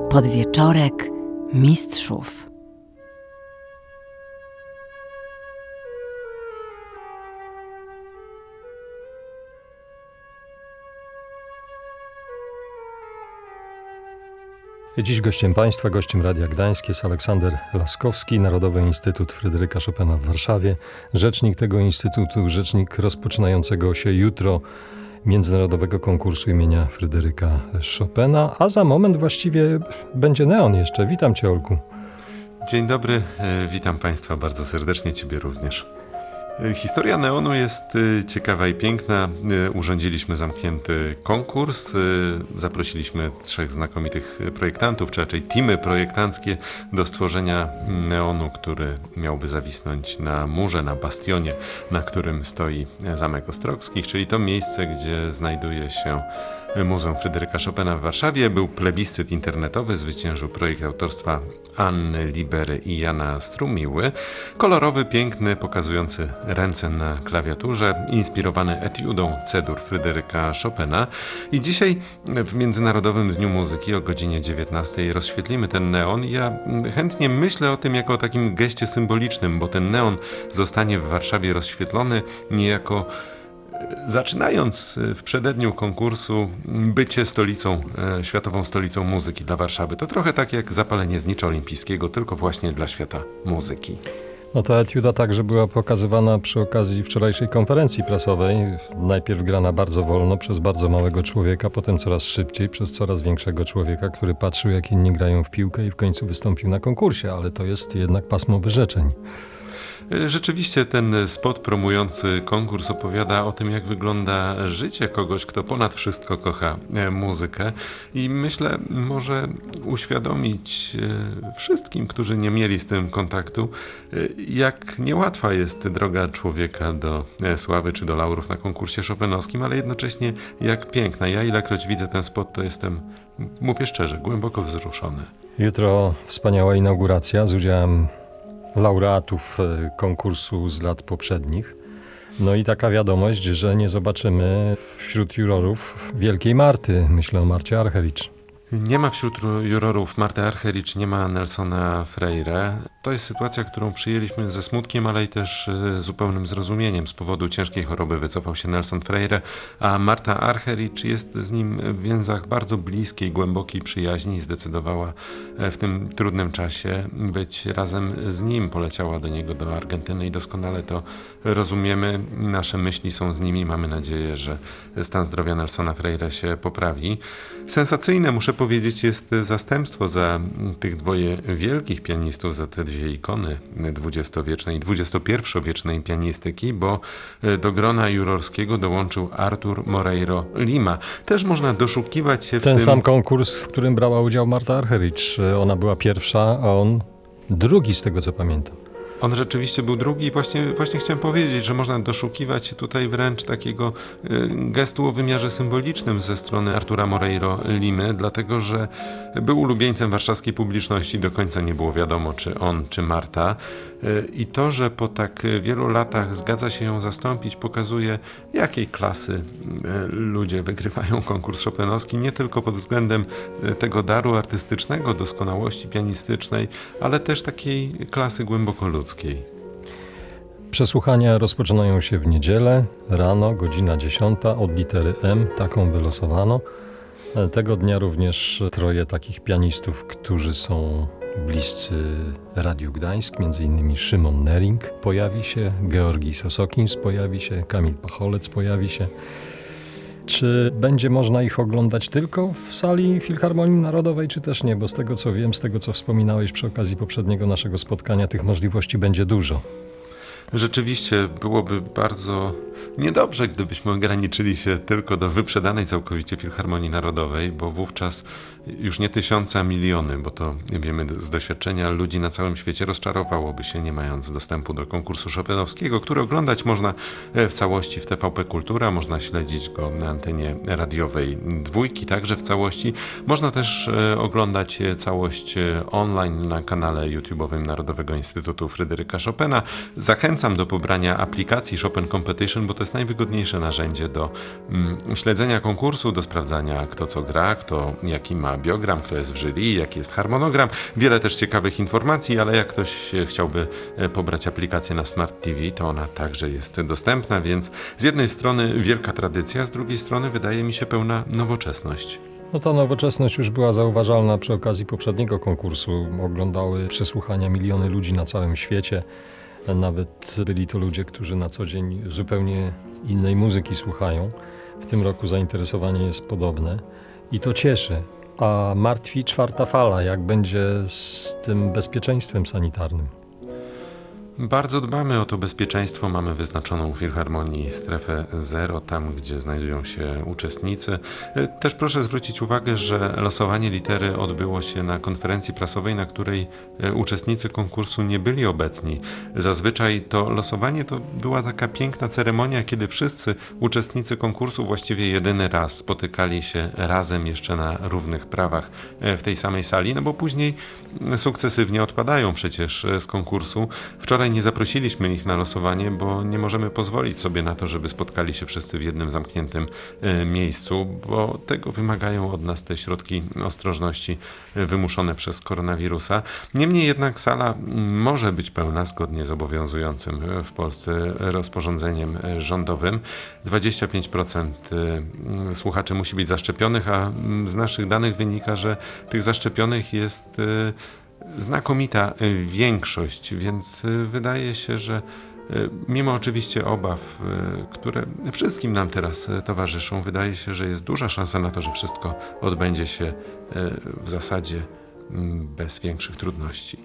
Podwieczorek mistrzów. Dziś gościem Państwa, gościem Radia Gdańsk jest Aleksander Laskowski, Narodowy Instytut Fryderyka Chopina w Warszawie, rzecznik tego instytutu, rzecznik rozpoczynającego się jutro Międzynarodowego Konkursu imienia Fryderyka Chopina, a za moment właściwie będzie neon jeszcze. Witam Cię, Olku. Dzień dobry, witam Państwa bardzo serdecznie, Ciebie również. Historia neonu jest ciekawa i piękna. Urządziliśmy zamknięty konkurs. Zaprosiliśmy 3 znakomitych projektantów, czy raczej teamy projektanckie do stworzenia neonu, który miałby zawisnąć na murze, na bastionie, na którym stoi Zamek Ostrogskich, czyli to miejsce, gdzie znajduje się Muzeum Fryderyka Chopina w Warszawie. Był plebiscyt internetowy, zwyciężył projekt autorstwa Anny Libery i Jana Strumiły. Kolorowy, piękny, pokazujący ręce na klawiaturze, inspirowany etiudą C-dur Fryderyka Chopina. I dzisiaj w Międzynarodowym Dniu Muzyki o godzinie 19 rozświetlimy ten neon. Ja chętnie myślę o tym jako o takim geście symbolicznym, bo ten neon zostanie w Warszawie rozświetlony niejako zaczynając w przededniu konkursu bycie stolicą, światową stolicą muzyki dla Warszawy. To trochę tak jak zapalenie znicza olimpijskiego, tylko właśnie dla świata muzyki. No ta etiuda także była pokazywana przy okazji wczorajszej konferencji prasowej. Najpierw grana bardzo wolno przez bardzo małego człowieka, potem coraz szybciej przez coraz większego człowieka, który patrzył, jak inni grają w piłkę i w końcu wystąpił na konkursie, ale to jest jednak pasmo wyrzeczeń. Rzeczywiście ten spot promujący konkurs opowiada o tym, jak wygląda życie kogoś, kto ponad wszystko kocha muzykę i myślę, może uświadomić wszystkim, którzy nie mieli z tym kontaktu, jak niełatwa jest droga człowieka do sławy czy do laurów na konkursie chopinowskim, ale jednocześnie jak piękna. Ja ilekroć widzę ten spot, to jestem, mówię szczerze, głęboko wzruszony. Jutro wspaniała inauguracja z udziałem laureatów konkursu z lat poprzednich. No i taka wiadomość, że nie zobaczymy wśród jurorów Wielkiej Marty. Myślę o Marcie Argerich. Nie ma wśród jurorów Marty Argerich, nie ma Nelsona Freire. To jest sytuacja, którą przyjęliśmy ze smutkiem, ale i też zupełnym zrozumieniem. Z powodu ciężkiej choroby wycofał się Nelson Freire, a Marta Argerich jest z nim w więzach bardzo bliskiej, głębokiej przyjaźni i zdecydowała w tym trudnym czasie być razem z nim. Poleciała do niego do Argentyny i doskonale to rozumiemy. Nasze myśli są z nimi. Mamy nadzieję, że stan zdrowia Nelsona Freire się poprawi. Sensacyjne, muszę powiedzieć, jest zastępstwo za tych dwoje wielkich pianistów, za te dwie ikony XX-wiecznej i XXI-wiecznej pianistyki, bo do grona jurorskiego dołączył Artur Moreiro Lima. Też można doszukiwać się w tym... Ten sam konkurs, w którym brała udział Marta Argerich. Ona była pierwsza, a on drugi, z tego co pamiętam. On rzeczywiście był drugi i właśnie chciałem powiedzieć, że można doszukiwać się tutaj wręcz takiego gestu o wymiarze symbolicznym ze strony Artura Moreiro Limy, dlatego że był ulubieńcem warszawskiej publiczności, do końca nie było wiadomo, czy on, czy Marta. I to, że po tak wielu latach zgadza się ją zastąpić, pokazuje, jakiej klasy ludzie wygrywają konkurs chopinowski, nie tylko pod względem tego daru artystycznego, doskonałości pianistycznej, ale też takiej klasy głęboko ludzkiej. Przesłuchania rozpoczynają się w niedzielę, rano, godzina 10, od litery M, taką wylosowano. Tego dnia również 3 takich pianistów, którzy są bliscy Radiu Gdańsk, m.in. Szymon Nering pojawi się, Georgi Sosokins pojawi się, Kamil Pacholec pojawi się. Czy będzie można ich oglądać tylko w sali Filharmonii Narodowej, czy też nie? Bo z tego co wiem, z tego co wspominałeś przy okazji poprzedniego naszego spotkania, tych możliwości będzie dużo. Rzeczywiście byłoby bardzo niedobrze, gdybyśmy ograniczyli się tylko do wyprzedanej całkowicie Filharmonii Narodowej, bo wówczas już nie tysiące, a miliony, bo to wiemy z doświadczenia ludzi na całym świecie, rozczarowałoby się, nie mając dostępu do konkursu chopinowskiego, który oglądać można w całości w TVP Kultura, można śledzić go na antenie radiowej Dwójki, także w całości. Można też oglądać całość online na kanale YouTube'owym Narodowego Instytutu Fryderyka Chopina. Zachęcam zachęcam do pobrania aplikacji Chopin Competition, bo to jest najwygodniejsze narzędzie do śledzenia konkursu, do sprawdzania kto co gra, kto jaki ma biogram, kto jest w jury, jaki jest harmonogram. Wiele też ciekawych informacji, ale jak ktoś chciałby pobrać aplikację na Smart TV, to ona także jest dostępna, więc z jednej strony wielka tradycja, z drugiej strony wydaje mi się pełna nowoczesność. No ta nowoczesność już była zauważalna przy okazji poprzedniego konkursu. Oglądały przesłuchania miliony ludzi na całym świecie. Nawet byli to ludzie, którzy na co dzień zupełnie innej muzyki słuchają. W tym roku zainteresowanie jest podobne i to cieszy. A martwi czwarta fala, jak będzie z tym bezpieczeństwem sanitarnym. Bardzo dbamy o to bezpieczeństwo. Mamy wyznaczoną w Filharmonii strefę 0, tam gdzie znajdują się uczestnicy. Też proszę zwrócić uwagę, że losowanie litery odbyło się na konferencji prasowej, na której uczestnicy konkursu nie byli obecni. Zazwyczaj to losowanie to była taka piękna ceremonia, kiedy wszyscy uczestnicy konkursu właściwie jedyny raz spotykali się razem jeszcze na równych prawach w tej samej sali, no bo później sukcesywnie odpadają przecież z konkursu. Wczoraj nie zaprosiliśmy ich na losowanie, bo nie możemy pozwolić sobie na to, żeby spotkali się wszyscy w jednym zamkniętym miejscu, bo tego wymagają od nas te środki ostrożności wymuszone przez koronawirusa. Niemniej jednak sala może być pełna zgodnie z obowiązującym w Polsce rozporządzeniem rządowym. 25% słuchaczy musi być zaszczepionych, a z naszych danych wynika, że tych zaszczepionych jest znakomita większość, więc wydaje się, że mimo oczywiście obaw, które wszystkim nam teraz towarzyszą, wydaje się, że jest duża szansa na to, że wszystko odbędzie się w zasadzie bez większych trudności.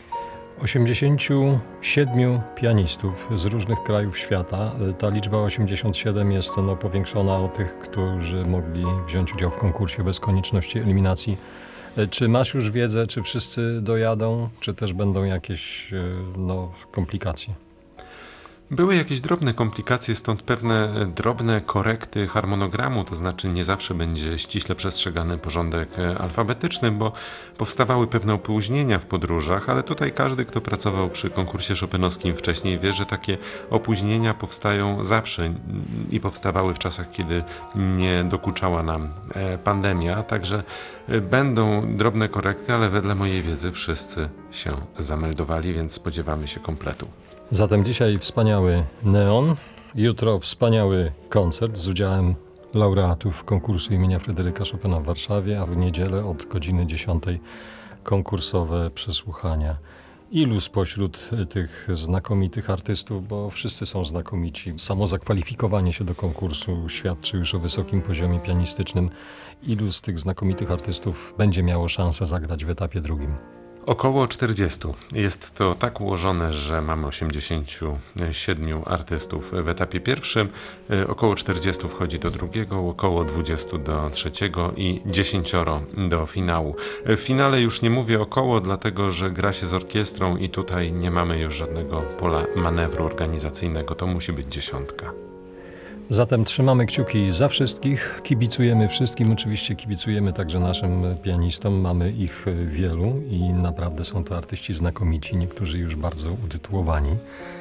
87 pianistów z różnych krajów świata. Ta liczba 87 jest powiększona o tych, którzy mogli wziąć udział w konkursie bez konieczności eliminacji. Czy masz już wiedzę, czy wszyscy dojadą, czy też będą jakieś komplikacje? Były jakieś drobne komplikacje, stąd pewne drobne korekty harmonogramu, to znaczy nie zawsze będzie ściśle przestrzegany porządek alfabetyczny, bo powstawały pewne opóźnienia w podróżach, ale tutaj każdy, kto pracował przy konkursie chopinowskim wcześniej, wie, że takie opóźnienia powstają zawsze i powstawały w czasach, kiedy nie dokuczała nam pandemia, także będą drobne korekty, ale wedle mojej wiedzy wszyscy się zameldowali, więc spodziewamy się kompletu. Zatem dzisiaj wspaniały neon, jutro wspaniały koncert z udziałem laureatów konkursu imienia Fryderyka Chopina w Warszawie, a w niedzielę od godziny 10 konkursowe przesłuchania. Ilu spośród tych znakomitych artystów, bo wszyscy są znakomici, samo zakwalifikowanie się do konkursu świadczy już o wysokim poziomie pianistycznym, ilu z tych znakomitych artystów będzie miało szansę zagrać w etapie drugim? Około 40. Jest to tak ułożone, że mamy 87 artystów w etapie pierwszym, około 40 wchodzi do drugiego, około 20 do trzeciego i 10 do finału. W finale już nie mówię około, dlatego że gra się z orkiestrą i tutaj nie mamy już żadnego pola manewru organizacyjnego, to musi być 10. Zatem trzymamy kciuki za wszystkich, kibicujemy wszystkim, oczywiście kibicujemy także naszym pianistom, mamy ich wielu i naprawdę są to artyści znakomici, niektórzy już bardzo utytułowani.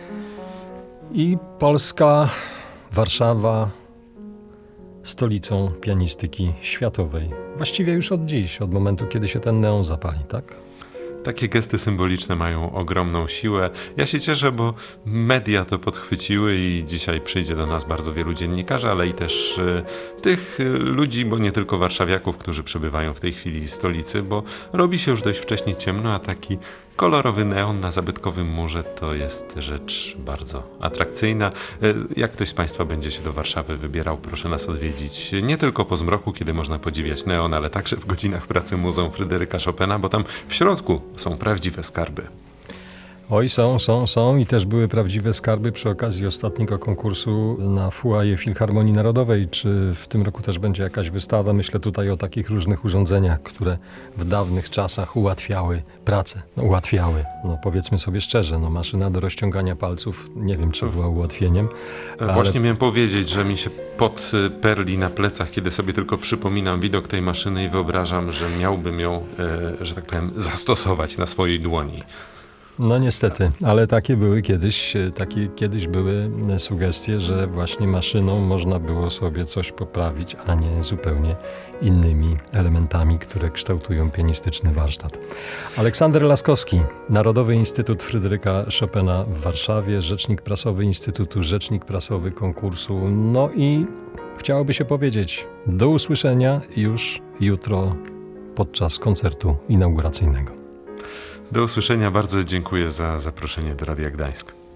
I Polska, Warszawa, stolicą pianistyki światowej. Właściwie już od dziś, od momentu, kiedy się ten neon zapali, tak? Takie gesty symboliczne mają ogromną siłę. Ja się cieszę, bo media to podchwyciły i dzisiaj przyjdzie do nas bardzo wielu dziennikarzy, ale i też tych ludzi, bo nie tylko warszawiaków, którzy przebywają w tej chwili w stolicy, bo robi się już dość wcześnie ciemno, a taki kolorowy neon na zabytkowym murze to jest rzecz bardzo atrakcyjna. Jak ktoś z Państwa będzie się do Warszawy wybierał, proszę nas odwiedzić nie tylko po zmroku, kiedy można podziwiać neon, ale także w godzinach pracy Muzeum Fryderyka Chopina, bo tam w środku są prawdziwe skarby. Oj, są i też były prawdziwe skarby przy okazji ostatniego konkursu na foyer Filharmonii Narodowej. Czy w tym roku też będzie jakaś wystawa? Myślę tutaj o takich różnych urządzeniach, które w dawnych czasach ułatwiały pracę. Powiedzmy sobie szczerze, maszyna do rozciągania palców, nie wiem, czy była ułatwieniem. Właśnie miałem powiedzieć, że mi się pot perli na plecach, kiedy sobie tylko przypominam widok tej maszyny i wyobrażam, że miałbym ją, że tak powiem, zastosować na swojej dłoni. No niestety, ale takie kiedyś były sugestie, że właśnie maszyną można było sobie coś poprawić, a nie zupełnie innymi elementami, które kształtują pianistyczny warsztat. Aleksander Laskowski, Narodowy Instytut Fryderyka Chopina w Warszawie, rzecznik prasowy Instytutu, rzecznik prasowy konkursu. No i chciałoby się powiedzieć, do usłyszenia już jutro podczas koncertu inauguracyjnego. Do usłyszenia, bardzo dziękuję za zaproszenie do Radia Gdańsk.